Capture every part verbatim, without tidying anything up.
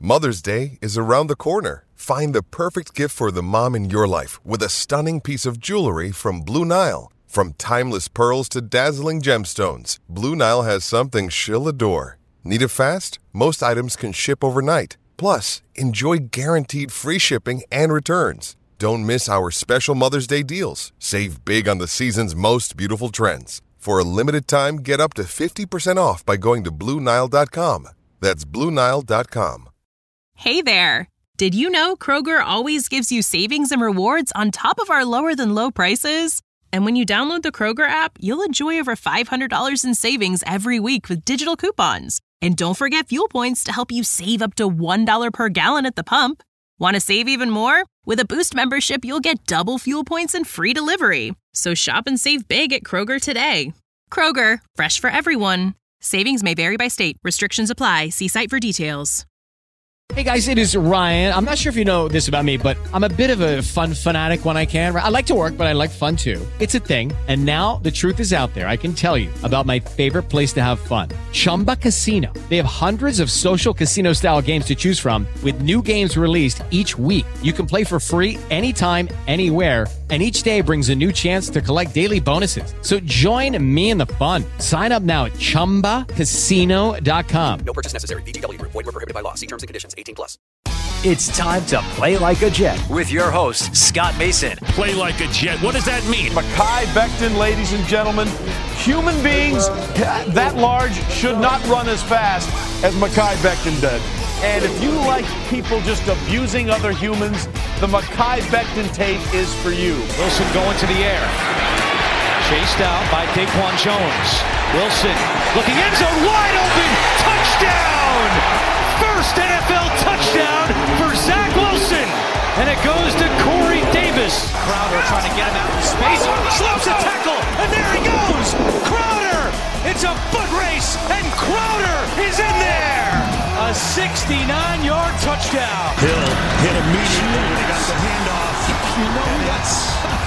Mother's Day is around the corner. Find the perfect gift for the mom in your life with a stunning piece of jewelry from Blue Nile. From timeless pearls to dazzling gemstones, Blue Nile has something she'll adore. Need it fast? Most items can ship overnight. Plus, enjoy guaranteed free shipping and returns. Don't miss our special Mother's Day deals. Save big on the season's most beautiful trends. For a limited time, get up to fifty percent off by going to Blue Nile dot com. That's Blue Nile dot com. Hey there! Did you know Kroger always gives you savings and rewards on top of our lower-than-low prices? And when you download the Kroger app, you'll enjoy over five hundred dollars in savings every week with digital coupons. And don't forget fuel points to help you save up to one dollar per gallon at the pump. Want to save even more? With a Boost membership, you'll get double fuel points and free delivery. So shop and save big at Kroger today. Kroger, fresh for everyone. Savings may vary by state. Restrictions apply. See site for details. Hey guys, it is Ryan. I'm not sure if you know this about me, but I'm a bit of a fun fanatic when I can. I like to work, but I like fun too. It's a thing. And now the truth is out there. I can tell you about my favorite place to have fun. Chumba Casino. They have hundreds of social casino style games to choose from with new games released each week. You can play for free anytime, anywhere. And each day brings a new chance to collect daily bonuses. So join me in the fun. Sign up now at chumba casino dot com. No purchase necessary. V G W. Void were prohibited by law. See terms and conditions. eighteen plus. It's time to play like a Jet with your host, Scott Mason. Play like a Jet. What does that mean? Mekhi Becton, ladies and gentlemen. Human beings that large should not run as fast as Mekhi Becton did. And if you like people just abusing other humans, the Mekhi Becton tape is for you. Wilson going to the air. Chased out by Daquan Jones. Wilson looking end zone, wide open. Touchdown! First N F L touchdown for Zach Wilson. And it goes to Corey Davis. Crowder trying to get him out in space. Slips a tackle, and there he goes. Crowder! It's a foot race, and Crowder is in there. A sixty-nine-yard touchdown. Hill hit immediately when he got the handoff. You know that's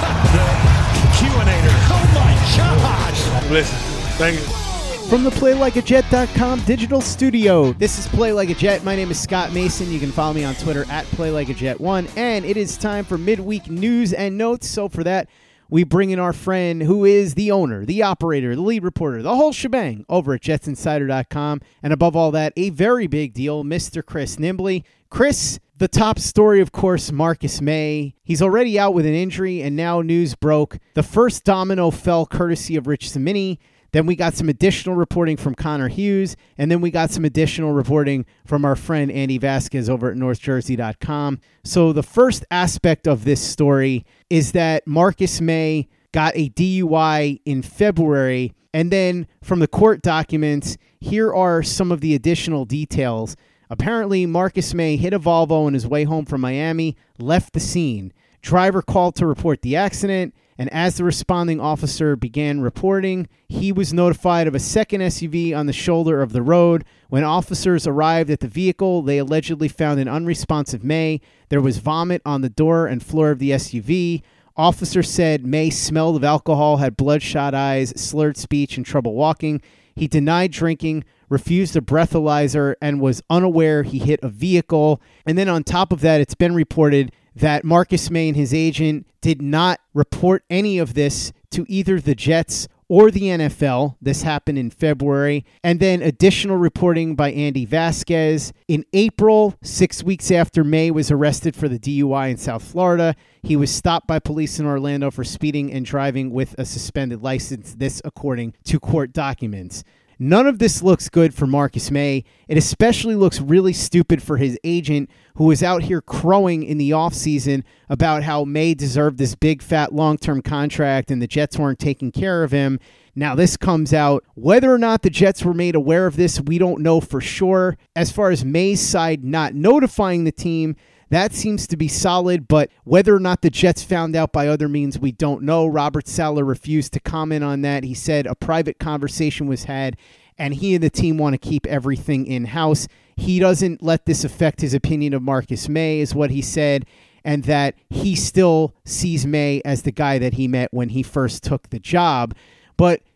the Q-inator. Oh my gosh! Listen, thank you. From the play like a jet dot com digital studio, this is Play Like a Jet. My name is Scott Mason. You can follow me on Twitter at play like a jet one. And it is time for midweek news and notes. So for that, we bring in our friend who is the owner, the operator, the lead reporter, the whole shebang over at jets insider dot com. And above all that, a very big deal, Mister Chris Nimbley. Chris, the top story, of course, Marcus Maye. He's already out with an injury, and now news broke. The first domino fell courtesy of Rich Cimini. Then we got some additional reporting from Connor Hughes, and then we got some additional reporting from our friend Andy Vasquez over at north jersey dot com. So the first aspect of this story is that Marcus Maye got a D U I in February, and then from the court documents, here are some of the additional details. Apparently, Marcus Maye hit a Volvo on his way home from Miami, left the scene. Driver called to report the accident, and as the responding officer began reporting, he was notified of a second S U V on the shoulder of the road. When officers arrived at the vehicle, they allegedly found an unresponsive Maye. There was vomit on the door and floor of the S U V. Officers said Maye smelled of alcohol, had bloodshot eyes, slurred speech, and trouble walking. He denied drinking, refused a breathalyzer, and was unaware he hit a vehicle. And then on top of that, it's been reported that Marcus Maye and his agent did not report any of this to either the Jets or the N F L. This happened in February. And then additional reporting by Andy Vasquez. In April, six weeks after Maye was arrested for the D U I in South Florida, he was stopped by police in Orlando for speeding and driving with a suspended license. This according to court documents. None of this looks good for Marcus Maye. It especially looks really stupid for his agent, who was out here crowing in the offseason about how Maye deserved this big, fat, long-term contract and the Jets weren't taking care of him. Now, this comes out. Whether or not the Jets were made aware of this, we don't know for sure. As far as Maye's side not notifying the team, that seems to be solid, but whether or not the Jets found out by other means, we don't know. Robert Saleh refused to comment on that. He said a private conversation was had, and he and the team want to keep everything in-house. He doesn't let this affect his opinion of Marcus Maye, is what he said, and that he still sees Maye as the guy that he met when he first took the job. But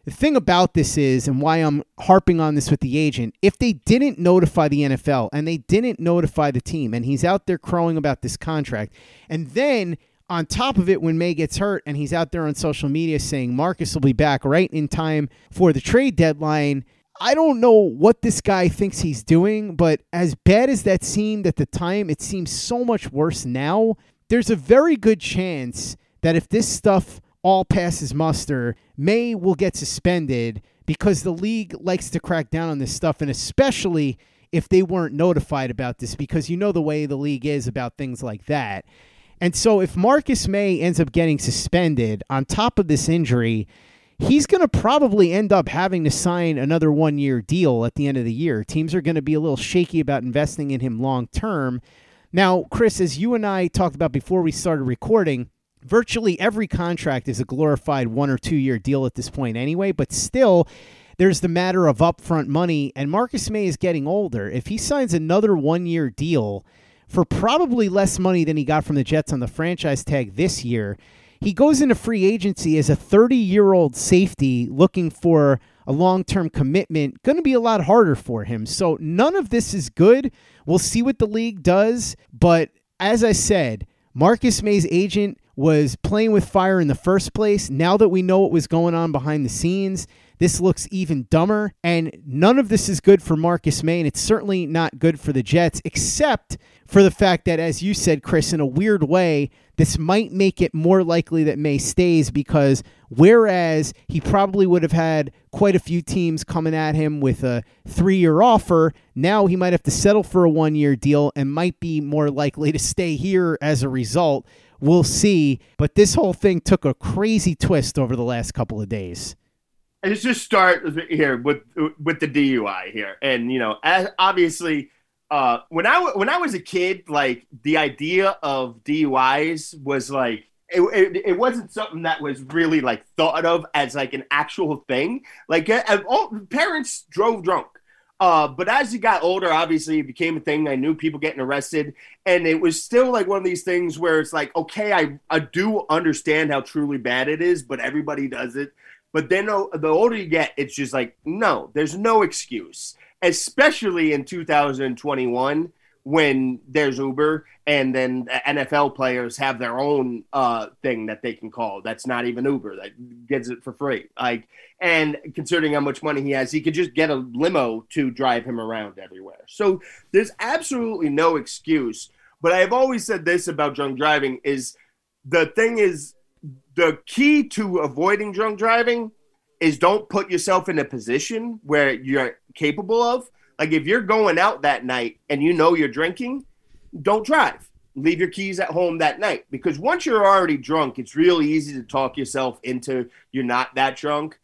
the thing about this is, and why I'm harping on this with the agent, if they didn't notify the N F L and they didn't notify the team, and he's out there crowing about this contract, and then on top of it, when May gets hurt and he's out there on social media saying Marcus will be back right in time for the trade deadline, I don't know what this guy thinks he's doing, but as bad as that seemed at the time, it seems so much worse now. There's a very good chance that if this stuff all passes muster, May will get suspended because the league likes to crack down on this stuff, and especially if they weren't notified about this, because you know the way the league is about things like that. And so if Marcus May ends up getting suspended on top of this injury, he's going to probably end up having to sign another one-year deal at the end of the year. Teams are going to be a little shaky about investing in him long-term. Now, Chris, as you and I talked about before we started recording, virtually every contract is a glorified one- or two-year deal at this point anyway, but still, there's the matter of upfront money, and Marcus May is getting older. If he signs another one-year deal for probably less money than he got from the Jets on the franchise tag this year, he goes into free agency as a thirty-year-old safety looking for a long-term commitment. Going to be a lot harder for him. So none of this is good. We'll see what the league does. But as I said, Marcus May's agent was playing with fire in the first place. Now that we know what was going on behind the scenes, this looks even dumber. And none of this is good for Marcus May, and it's certainly not good for the Jets, except for the fact that, as you said, Chris, in a weird way, this might make it more likely that May stays, because whereas he probably would have had quite a few teams coming at him with a three-year offer, now he might have to settle for a one-year deal and might be more likely to stay here as a result. We'll see. But this whole thing took a crazy twist over the last couple of days. Let's just start here with with the D U I here. And, you know, as obviously – Uh, when I when I was a kid, like the idea of D U Is was like it, it, it wasn't something that was really like thought of as like an actual thing. Like uh, all, parents drove drunk, uh, but as you got older, obviously it became a thing. I knew people getting arrested, and it was still like one of these things where it's like, okay, I I do understand how truly bad it is, but everybody does it. But then uh, the older you get, it's just like, no, there's no excuse. Especially in two thousand twenty-one, when there's Uber, and then N F L players have their own uh, thing that they can call. That's not even Uber. That gets it for free. Like, and considering how much money he has, he could just get a limo to drive him around everywhere. So there's absolutely no excuse. But I've always said this about drunk driving is the thing is the key to avoiding drunk driving is don't put yourself in a position where you're capable of. Like if you're going out that night and you know you're drinking, don't drive. Leave your keys at home that night, because once you're already drunk, it's really easy to talk yourself into you're not that drunk.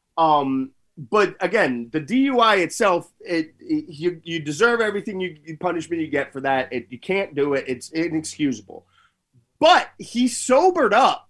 Um, but again, the D U I itself, it, it you you deserve everything you, you punishment you get for that. It, you can't do it. It's inexcusable. But he sobered up,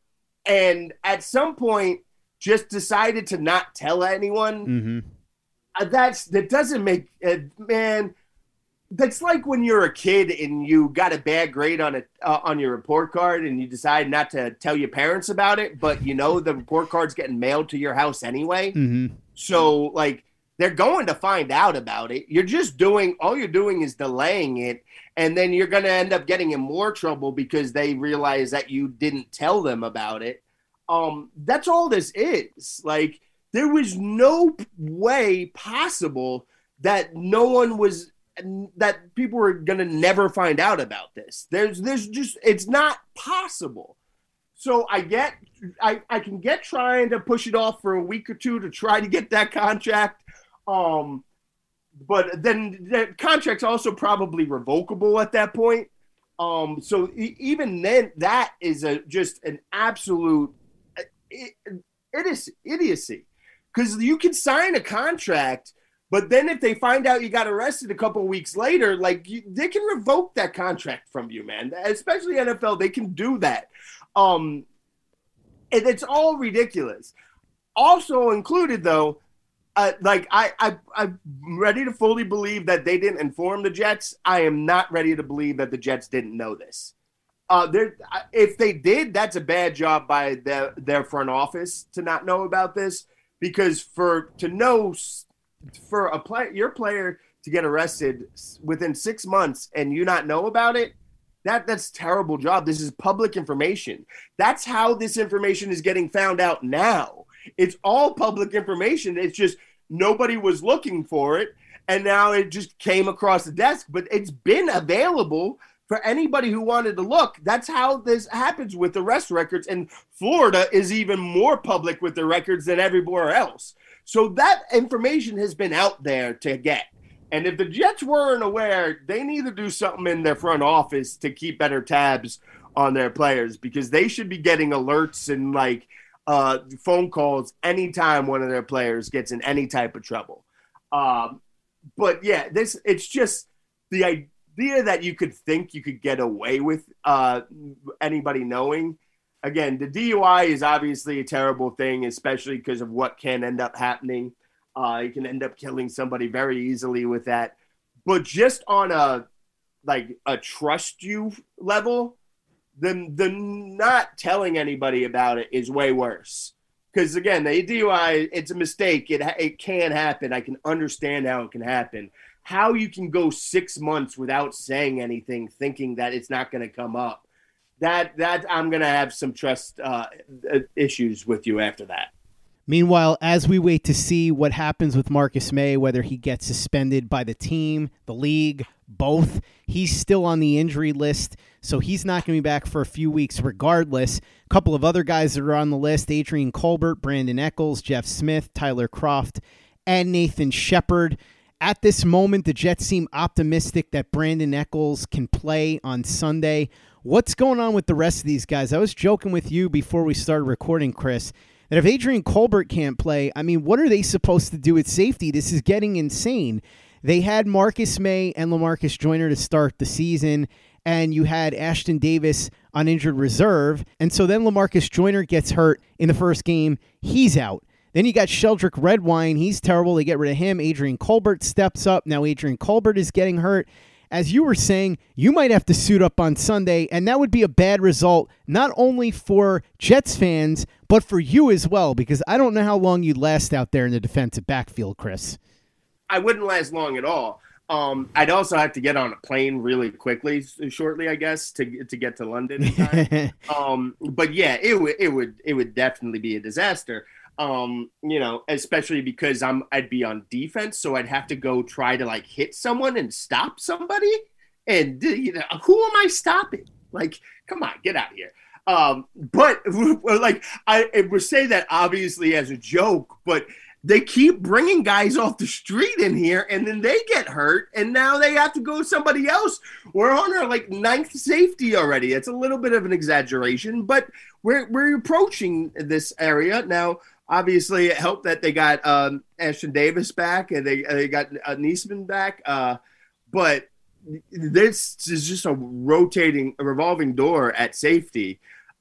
and at some point just decided to not tell anyone. Mm-hmm. Uh, that's that doesn't make uh, man. That's like when you're a kid and you got a bad grade on a uh, on your report card, and you decide not to tell your parents about it, but you know the report card's getting mailed to your house anyway. Mm-hmm. So like they're going to find out about it. You're just doing all you're doing is delaying it, and then you're going to end up getting in more trouble because they realize that you didn't tell them about it. Um, that's all this is. Like, there was no way possible that no one was, that people were going to never find out about this. There's, there's just, it's not possible. So I get, I, I can get trying to push it off for a week or two to try to get that contract. Um, but then the contract's also probably revocable at that point. Um, so e- even then, that is a just an absolute It is idiocy, because you can sign a contract, but then if they find out you got arrested a couple of weeks later, like you, they can revoke that contract from you, man. Especially N F L, they can do that. Um, and it's all ridiculous. Also included, though, uh, like I, I, I'm ready to fully believe that they didn't inform the Jets. I am not ready to believe that the Jets didn't know this. Uh, if they did, that's a bad job by the, their front office to not know about this, because for to know for a player, your player to get arrested within six months and you not know about it, that that's a terrible job. This is public information. That's how this information is getting found out now. It's all public information. It's just nobody was looking for it, and now it just came across the desk, but it's been available for anybody who wanted to look. That's how this happens with arrest records, and Florida is even more public with the records than everywhere else. So that information has been out there to get. And if the Jets weren't aware, they need to do something in their front office to keep better tabs on their players, because they should be getting alerts and like uh, phone calls anytime one of their players gets in any type of trouble. Um, but yeah, this it's just the idea that you could think you could get away with uh, anybody knowing. Again, the D U I is obviously a terrible thing, especially because of what can end up happening. Uh, you can end up killing somebody very easily with that. But just on a like a trust you level, the the not telling anybody about it is way worse. Because again, the D U I, it's a mistake. It it can happen. I can understand how it can happen. How you can go six months without saying anything, thinking that it's not going to come up. That that I'm going to have some trust uh, issues with you after that. Meanwhile, as we wait to see what happens with Marcus May, whether he gets suspended by the team, the league, both, he's still on the injury list, so he's not going to be back for a few weeks regardless. A couple of other guys that are on the list, Adrian Colbert, Brandon Echols, Jeff Smith, Tyler Kroft, and Nathan Shepard. At this moment, the Jets seem optimistic that Brandon Echols can play on Sunday. What's going on with the rest of these guys? I was joking with you before we started recording, Chris, that if Adrian Colbert can't play, I mean, what are they supposed to do at safety? This is getting insane. They had Marcus May and LaMarcus Joyner to start the season, and you had Ashton Davis on injured reserve, and so then LaMarcus Joyner gets hurt in the first game. He's out. Then you got Sheldrick Redwine. He's terrible. They get rid of him. Adrian Colbert steps up. Now Adrian Colbert is getting hurt. As you were saying, you might have to suit up on Sunday, and that would be a bad result, not only for Jets fans, but for you as well, because I don't know how long you'd last out there in the defensive backfield, Chris. I wouldn't last long at all. Um, I'd also have to get on a plane really quickly, shortly, I guess, to to get to London in time. um, but yeah, it would it would it would definitely be a disaster. Um, you know, especially because I'm I'd be on defense, so I'd have to go try to like hit someone and stop somebody. And you know, who am I stopping? Like, come on, get out of here. Um, but like I would say that obviously as a joke, but they keep bringing guys off the street in here, and then they get hurt, and now they have to go somebody else. We're on our like ninth safety already. It's a little bit of an exaggeration, but we're we're approaching this area now. Obviously, it helped that they got um, Ashton Davis back and they they got uh, Niesman back. Uh, but this is just a rotating, a revolving door at safety,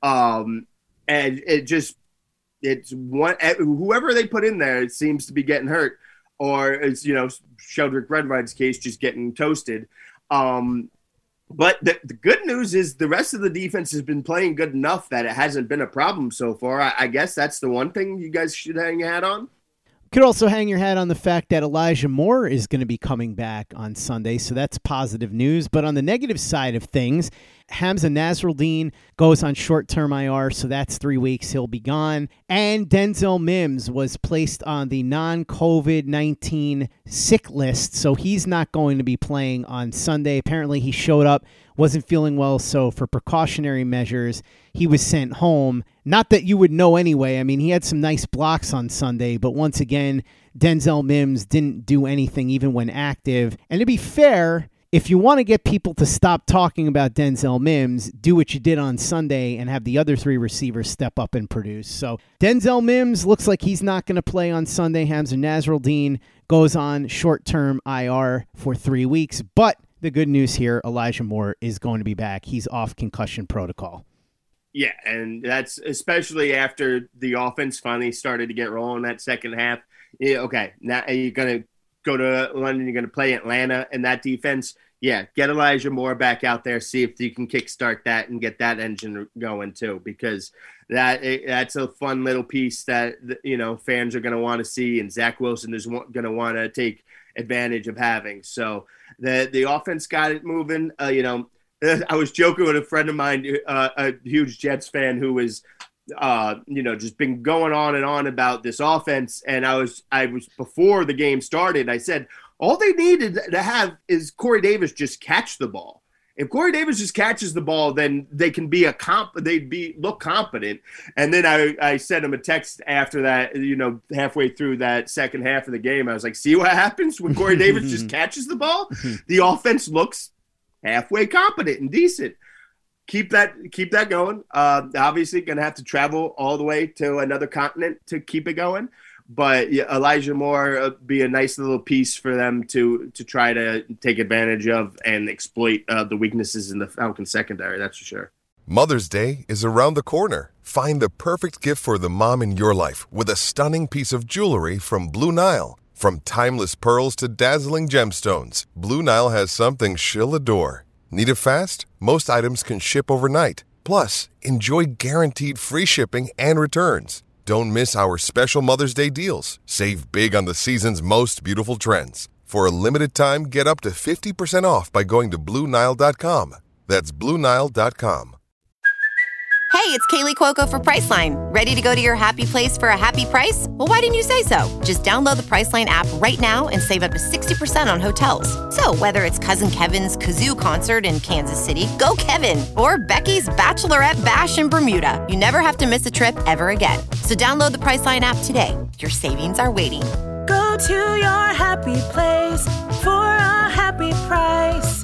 um, and it just it's one whoever they put in there, it seems to be getting hurt, or it's you know Sheldrick Redwine's case just getting toasted. Um, But the, the good news is the rest of the defense has been playing good enough that it hasn't been a problem so far. I, I guess that's the one thing you guys should hang your hat on. Could also hang your hat on the fact that Elijah Moore is going to be coming back on Sunday, so that's positive news. But on the negative side of things, Hamza Nasruddin goes on short-term I R, so that's three weeks. He'll be gone. And Denzel Mims was placed on the non-COVID nineteen sick list, so he's not going to be playing on Sunday. Apparently he showed up, wasn't feeling well, so for precautionary measures, he was sent home. Not that you would know anyway. I mean, he had some nice blocks on Sunday, but once again, Denzel Mims didn't do anything even when active. And to be fair, if you want to get people to stop talking about Denzel Mims, do what you did on Sunday and have the other three receivers step up and produce. So Denzel Mims looks like he's not going to play on Sunday. Hamza Nasruddin goes on short-term I R for three weeks. But the good news here, Elijah Moore is going to be back. He's off concussion protocol. Yeah, and that's especially after the offense finally started to get rolling that second half. Yeah, okay, now you're going to go to London, you're going to play Atlanta, and that defense, Yeah, get Elijah Moore back out there, see if you can kickstart that and get that engine going too, because that that's a fun little piece that, you know, fans are going to want to see, and Zach Wilson is going to want to take advantage of having. So the the offense got it moving. Uh, you know, I was joking with a friend of mine, uh, a huge Jets fan, who was, uh, you know, just been going on and on about this offense. And I was, I was before the game started, I said, all they needed to have is Corey Davis just catch the ball. If Corey Davis just catches the ball, then they can be a comp. They'd be look competent. And then I, I sent him a text after that, you know, halfway through that second half of the game. I was like, see what happens when Corey Davis just catches the ball? The offense looks halfway competent and decent. Keep that keep that going. Uh, obviously, going to have to travel all the way to another continent to keep it going. But yeah, Elijah Moore uh, be a nice little piece for them to to try to take advantage of and exploit uh, the weaknesses in the Falcons secondary. That's for sure. Mother's Day is around the corner. Find the perfect gift for the mom in your life with a stunning piece of jewelry from Blue Nile. From timeless pearls to dazzling gemstones, Blue Nile has something she'll adore. Need it fast? Most items can ship overnight. Plus, enjoy guaranteed free shipping and returns. Don't miss our special Mother's Day deals. Save big on the season's most beautiful trends. For a limited time, get up to fifty percent off by going to Blue Nile dot com. That's Blue Nile dot com. Hey, it's Kaylee Cuoco for Priceline. Ready to go to your happy place for a happy price? Well, why didn't you say so? Just download the Priceline app right now and save up to sixty percent on hotels. So whether it's Cousin Kevin's Kazoo Concert in Kansas City, go Kevin, or Becky's Bachelorette Bash in Bermuda, you never have to miss a trip ever again. So download the Priceline app today. Your savings are waiting. Go to your happy place for a happy price.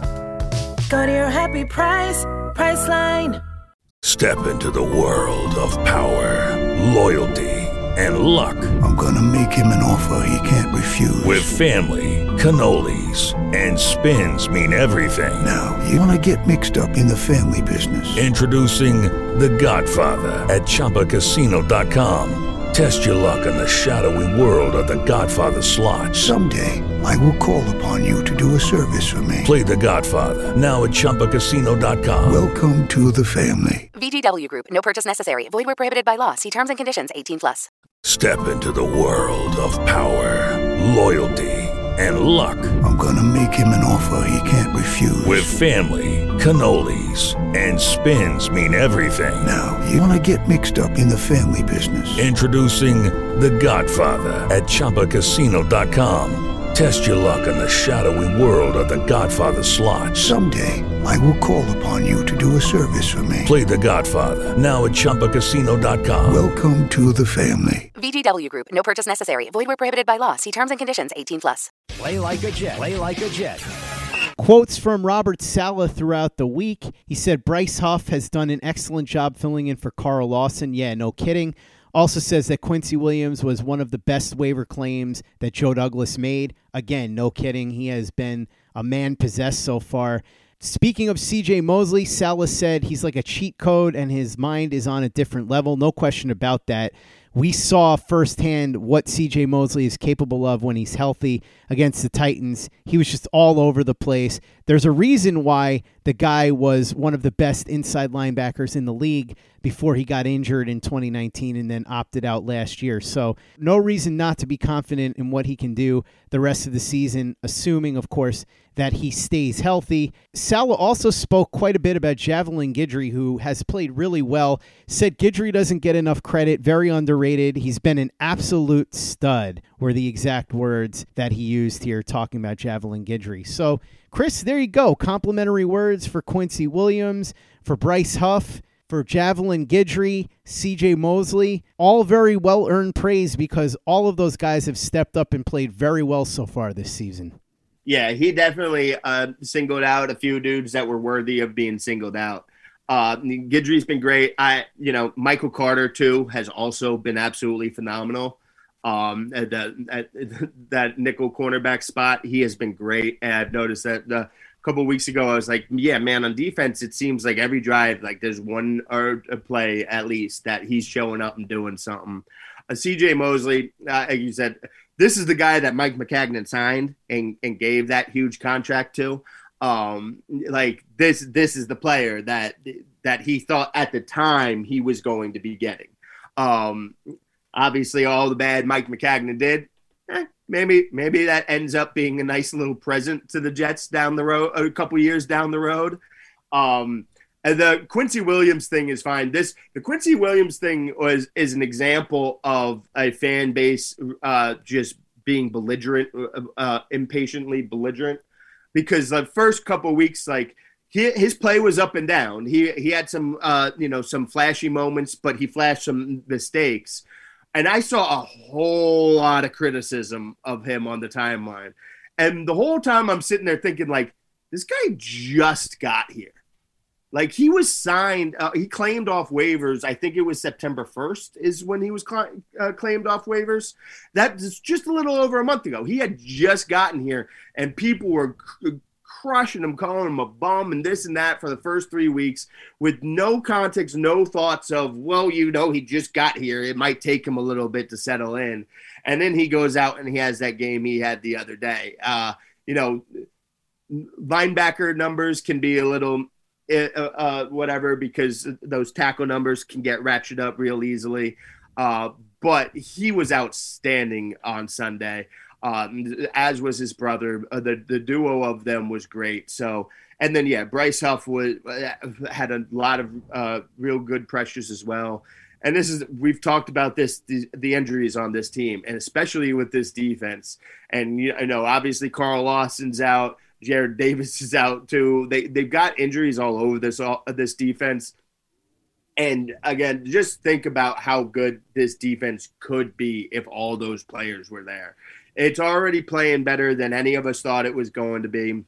Go to your happy price, Priceline. Step into the world of power, loyalty, and luck. I'm gonna make him an offer he can't refuse. With family, cannolis, and spins mean everything. Now, you wanna get mixed up in the family business. Introducing The Godfather at Chumba Casino dot com. Test your luck in the shadowy world of The Godfather slot. Someday, I will call upon you to do a service for me. Play The Godfather, now at Chumba Casino dot com. Welcome to the family. V G W Group. No purchase necessary. Void where prohibited by law. See terms and conditions. eighteen plus. Step into the world of power, loyalty, and luck. I'm gonna make him an offer he can't refuse. With family, cannolis, and spins mean everything. Now, you wanna get mixed up in the family business. Introducing The Godfather at Chumba Casino dot com. Test your luck in the shadowy world of The Godfather slot. Someday, I will call upon you to do a service for me. Play The Godfather, now at Chumba Casino dot com. Welcome to the family. V G W Group. No purchase necessary. Void where prohibited by law. See terms and conditions. eighteen plus. Play like a Jet. Play like a Jet. Quotes from Robert Saleh throughout the week. He said Bryce Huff has done an excellent job filling in for Carl Lawson. Yeah, no kidding. Also says that Quincy Williams was one of the best waiver claims that Joe Douglas made. Again, no kidding. He has been a man possessed so far. Speaking of C J Mosley, Saleh said he's like a cheat code and his mind is on a different level. No question about that. We saw firsthand what C J Mosley is capable of when he's healthy against the Titans. He was just all over the place. There's a reason why the guy was one of the best inside linebackers in the league before he got injured in twenty nineteen and then opted out last year. So no reason not to be confident in what he can do the rest of the season, assuming, of course, that he stays healthy. Saleh also spoke quite a bit about Javelin Guidry, who has played really well. Said Guidry doesn't get enough credit, very underrated. He's been an absolute stud, were the exact words that he used here talking about Javelin Guidry. So, Chris, there you go. Complimentary words for Quincy Williams, for Bryce Huff, for Javelin Guidry, C J Mosley. All very well-earned praise because all of those guys have stepped up and played very well so far this season. Yeah, he definitely uh, singled out a few dudes that were worthy of being singled out. Uh, Guidry's been great. I, you know, Michael Carter too has also been absolutely phenomenal. Um, at the, at that nickel cornerback spot, he has been great. And I've noticed that the, a couple of weeks ago, I was like, yeah, man, on defense, it seems like every drive, like there's one or a play at least that he's showing up and doing something. Uh, C J Mosley, uh, like you said, this is the guy that Mike McCagnon signed and, and gave that huge contract to. Um, like this, this is the player that that he thought at the time he was going to be getting. Um, obviously, all the bad Mike Maccagnan did. Eh, maybe maybe that ends up being a nice little present to the Jets down the road, a couple years down the road. Um, and the Quincy Williams thing is fine. This the Quincy Williams thing was is an example of a fan base uh, just being belligerent, uh, impatiently belligerent, because the first couple weeks, like he, his play was up and down. He he had some uh, you know some flashy moments, but he flashed some mistakes. And I saw a whole lot of criticism of him on the timeline. And the whole time I'm sitting there thinking, like, this guy just got here. Like, he was signed. Uh, he claimed off waivers. I think it was September first is when he was cl- uh, claimed off waivers. That's just a little over a month ago. He had just gotten here, and people were c- crushing him, calling him a bum and this and that for the first three weeks with no context, no thoughts of, well, you know, he just got here. It might take him a little bit to settle in. And then he goes out and he has that game he had the other day. Uh, you know, linebacker numbers can be a little uh, uh, whatever, because those tackle numbers can get ratcheted up real easily. Uh, but he was outstanding on Sunday. Um, as was his brother. Uh, the the duo of them was great. So, and then yeah, Bryce Huff was had a lot of uh, real good pressures as well. And this is we've talked about this the, the injuries on this team, and especially with this defense. And you know, obviously Carl Lawson's out, Jared Davis is out too. They they've got injuries all over this all, this defense. And again, just think about how good this defense could be if all those players were there. It's already playing better than any of us thought it was going to be,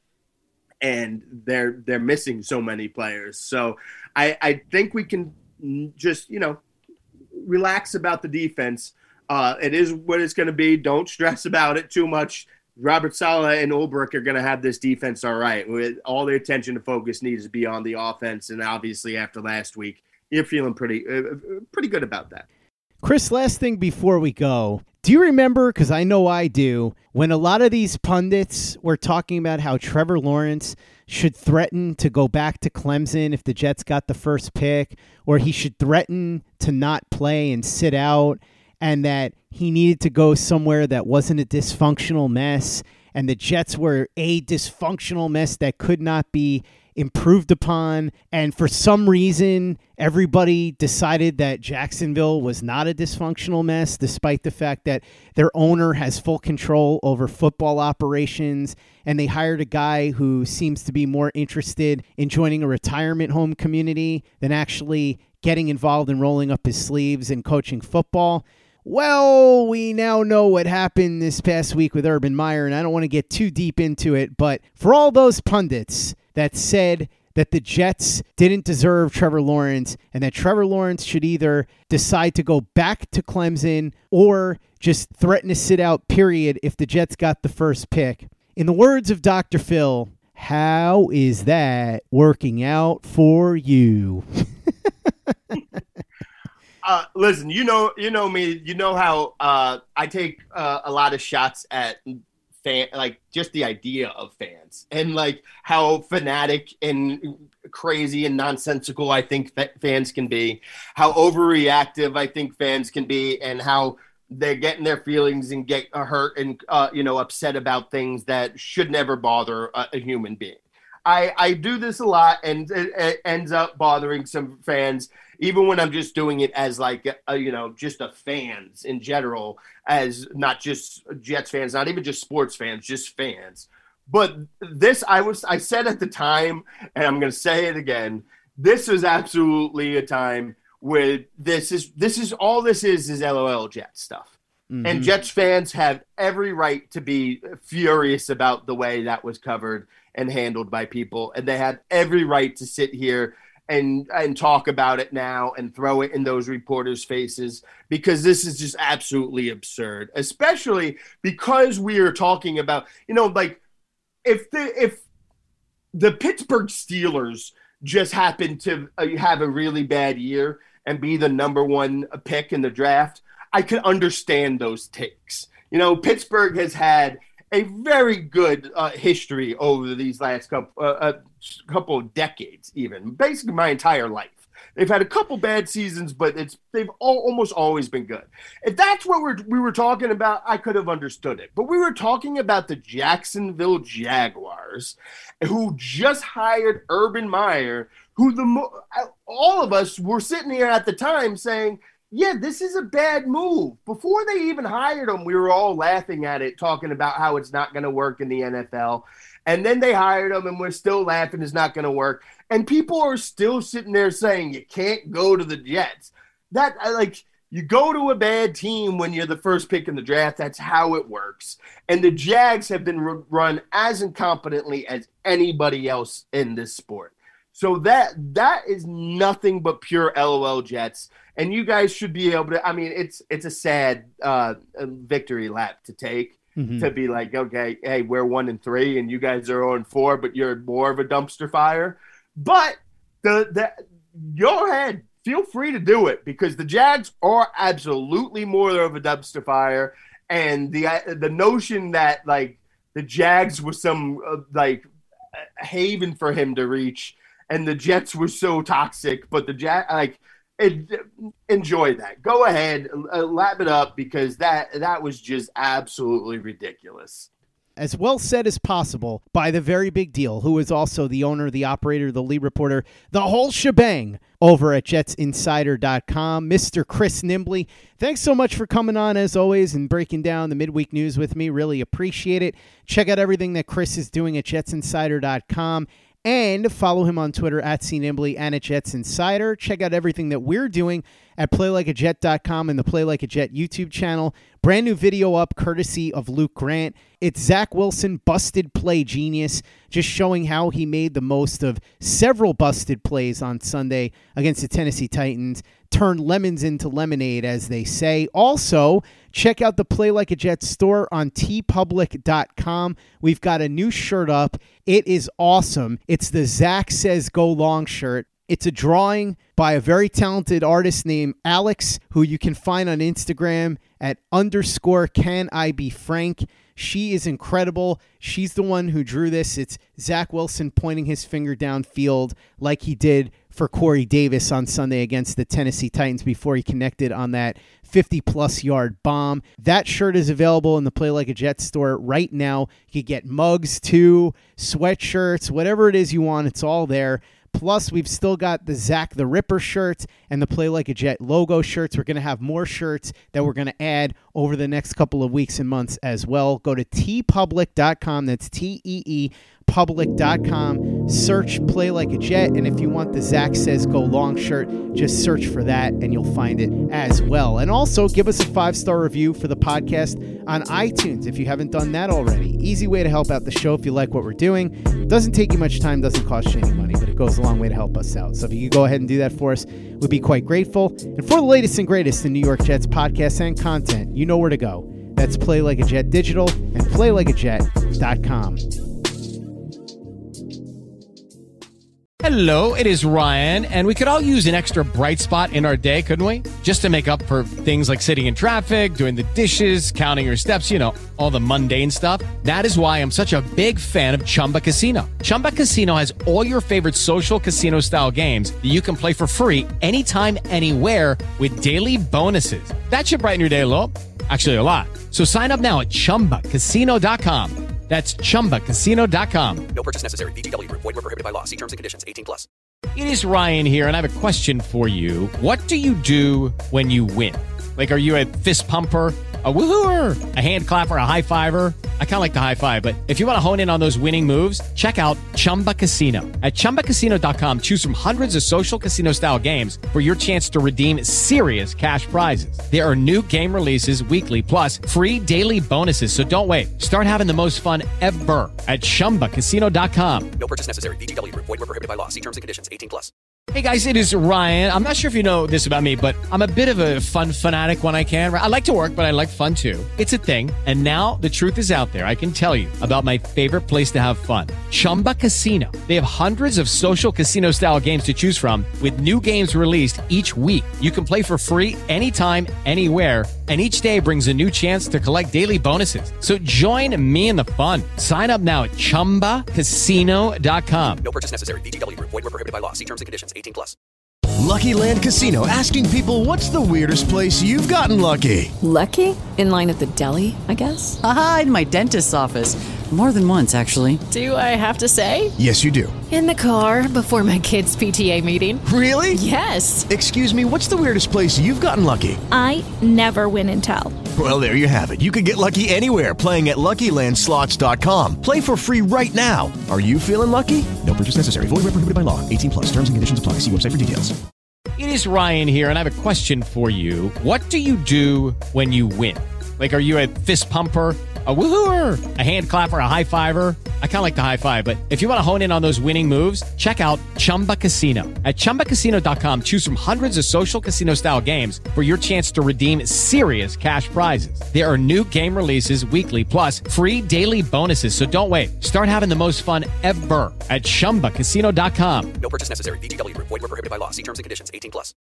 and they're they're missing so many players. So I, I think we can just, you know, relax about the defense. Uh, it is what it's going to be. Don't stress about it too much. Robert Saleh and Ulbrich are going to have this defense all right. With all the attention and focus needs to be on the offense, and obviously after last week, you're feeling pretty uh, pretty good about that. Chris, last thing before we go. Do you remember, because I know I do, when a lot of these pundits were talking about how Trevor Lawrence should threaten to go back to Clemson if the Jets got the first pick, or he should threaten to not play and sit out, and that he needed to go somewhere that wasn't a dysfunctional mess, and the Jets were a dysfunctional mess that could not be improved upon, and for some reason everybody decided that Jacksonville was not a dysfunctional mess, despite the fact that their owner has full control over football operations, and they hired a guy who seems to be more interested in joining a retirement home community than actually getting involved and rolling up his sleeves and coaching football. Well, we now know what happened this past week with Urban Meyer, and I don't want to get too deep into it, but for all those pundits that said that the Jets didn't deserve Trevor Lawrence and that Trevor Lawrence should either decide to go back to Clemson or just threaten to sit out, period, if the Jets got the first pick. In the words of Doctor Phil, how is that working out for you? Uh, listen, you know, you know me. You know how uh, I take uh, a lot of shots at fan, like just the idea of fans, and like how fanatic and crazy and nonsensical I think fa- fans can be, how overreactive I think fans can be, and how they're getting their feelings and get hurt and uh, you know upset about things that should never bother a, a human being. I, I do this a lot, and it, it ends up bothering some fans, even when I'm just doing it as like, a, you know, just a fans in general, as not just Jets fans, not even just sports fans, just fans. But this, I was, I said at the time, and I'm going to say it again, this is absolutely a time where this is, this is all this is, is LOL Jets stuff. Mm-hmm. And Jets fans have every right to be furious about the way that was covered and handled by people. And they had every right to sit here and, and talk about it now and throw it in those reporters' faces, because this is just absolutely absurd, especially because we are talking about, you know, like if the, if the Pittsburgh Steelers just happen to have a really bad year and be the number one pick in the draft, I can understand those takes. You know, Pittsburgh has had a very good uh, history over these last couple, uh, uh, couple of decades, even basically my entire life. They've had a couple bad seasons, but it's they've all, almost always been good. If that's what we're, we were talking about, I could have understood it. But we were talking about the Jacksonville Jaguars, who just hired Urban Meyer, who the all of us were sitting here at the time saying, yeah, this is a bad move. Before they even hired him, we were all laughing at it, talking about how it's not going to work in the N F L. And then they hired him, and we're still laughing it's not going to work. And people are still sitting there saying you can't go to the Jets. That, like, you go to a bad team when you're the first pick in the draft. That's how it works. And the Jags have been run as incompetently as anybody else in this sport. So that that is nothing but pure LOL Jets. And you guys should be able to – I mean, it's it's a sad uh, victory lap to take. Mm-hmm. To be like, okay, hey, we're one and three, and you guys are zero and four, but you're more of a dumpster fire. But the the go ahead, feel free to do it, because the Jags are absolutely more of a dumpster fire, and the uh, the notion that like the Jags was some uh, like haven for him to reach, and the Jets were so toxic, but the Jag like. It, enjoy that. Go ahead, uh, lap it up, because that that was just absolutely ridiculous. As well said as possible by the Very Big Deal, who is also the owner, the operator, the lead reporter, the whole shebang over at Jets Insider dot com, Mister Chris Nimbley. Thanks so much for coming on, as always, and breaking down the midweek news with me. Really appreciate it. Check out everything that Chris is doing at Jets Insider dot com. And follow him on Twitter at C Nimbley and at Jets Insider. Check out everything that we're doing at play like a jet dot com and the Play Like a Jet YouTube channel. Brand new video up courtesy of Luke Grant. It's Zach Wilson, Busted Play Genius, just showing how he made the most of several busted plays on Sunday against the Tennessee Titans. Turn lemons into lemonade, as they say. Also, check out the Play Like a Jet store on T Public dot com. We've got a new shirt up. It is awesome. It's the Zach Says Go Long shirt. It's a drawing by a very talented artist named Alex, who you can find on Instagram at underscore can I be Frank. She is incredible. She's the one who drew this. It's Zach Wilson pointing his finger downfield like he did for Corey Davis on Sunday against the Tennessee Titans before he connected on that fifty-plus yard bomb. That shirt is available in the Play Like a Jet store right now. You can get mugs too, sweatshirts, whatever it is you want. It's all there. Plus, we've still got the Zach the Ripper shirts and the Play Like a Jet logo shirts. We're going to have more shirts that we're going to add over the next couple of weeks and months as well. Go to T Public dot com. That's T E E Public dot com. Search Play Like a Jet. And if you want the Zach Says Go Long shirt, just search for that and you'll find it as well. And also give us a five-star review for the podcast on iTunes if you haven't done that already. Easy way to help out the show if you like what we're doing. Doesn't take you much time, doesn't cost you any money, but it goes a long way to help us out. So if you could go ahead and do that for us, we'd be quite grateful. And for the latest and greatest in New York Jets podcasts and content, you know where to go. That's Play Like a Jet Digital and play like a jet dot com. Hello, it is Ryan, and we could all use an extra bright spot in our day, couldn't we? Just to make up for things like sitting in traffic, doing the dishes, counting your steps, you know, all the mundane stuff. That is why I'm such a big fan of Chumba Casino. Chumba Casino has all your favorite social casino-style games that you can play for free anytime, anywhere with daily bonuses. That should brighten your day a little. Actually, a lot. So sign up now at chumba casino dot com. That's chumba casino dot com. No purchase necessary. V G W. Void where prohibited by law. See terms and conditions. eighteen plus. It is Ryan here, and I have a question for you. What do you do when you win? Like, are you a fist pumper, a woohooer, a hand clapper, a high fiver? I kind of like the high five, but if you want to hone in on those winning moves, check out Chumba Casino. At chumba casino dot com, choose from hundreds of social casino-style games for your chance to redeem serious cash prizes. There are new game releases weekly, plus free daily bonuses, so don't wait. Start having the most fun ever at chumba casino dot com. No purchase necessary. V G W. Void where prohibited by law. See terms and conditions. eighteen plus. Hey guys, it is Ryan. I'm not sure if you know this about me, but I'm a bit of a fun fanatic when I can. I like to work, but I like fun too. It's a thing. And now the truth is out there. I can tell you about my favorite place to have fun. Chumba Casino. They have hundreds of social casino style games to choose from with new games released each week. You can play for free anytime, anywhere. And each day brings a new chance to collect daily bonuses. So join me in the fun. Sign up now at chumba casino dot com. No purchase necessary. V G W Group. Void where prohibited by law. See terms and conditions. eighteen plus. Lucky Land Casino, asking people, what's the weirdest place you've gotten lucky? Lucky? In line at the deli, I guess? Aha, in my dentist's office. More than once, actually. Do I have to say? Yes, you do. In the car before my kids' P T A meeting. Really? Yes. Excuse me, what's the weirdest place you've gotten lucky? I never win and tell. Well, there you have it. You can get lucky anywhere, playing at Lucky Land Slots dot com. Play for free right now. Are you feeling lucky? No purchase necessary. Void where prohibited by law. eighteen plus. Terms and conditions apply. See website for details. It is Ryan here, and I have a question for you. What do you do when you win? Like, are you a fist pumper, a woohooer, a hand clapper, a high fiver? I kind of like the high five, but if you want to hone in on those winning moves, check out Chumba Casino. At chumba casino dot com, choose from hundreds of social casino-style games for your chance to redeem serious cash prizes. There are new game releases weekly, plus free daily bonuses, so don't wait. Start having the most fun ever at chumba casino dot com. No purchase necessary. V G W Group. Void where prohibited by law. See terms and conditions. eighteen plus.